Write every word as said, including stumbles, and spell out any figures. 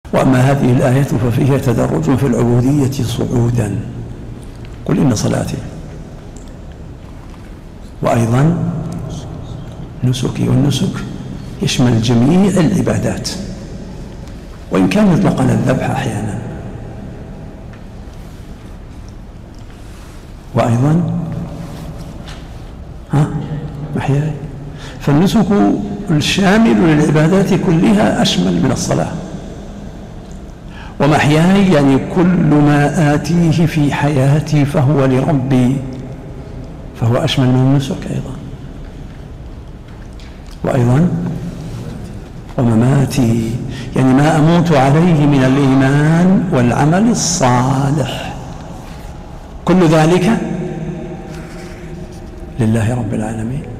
وأما هذه الآية ففيها تدرج في العبودية صعودا. قل إن صلاتي وأيضا نسكي، والنسك يشمل جميع العبادات، وإن كان يطلق على الذبح أحيانا. وأيضا ها محياي، فالنسك الشامل للعبادات كلها أشمل من الصلاة. ومحياي يعني كل ما آتيه في حياتي فهو لربي، فهو أشمل من النسك أيضا. وأيضا ومماتي يعني ما أموت عليه من الإيمان والعمل الصالح، كل ذلك لله رب العالمين.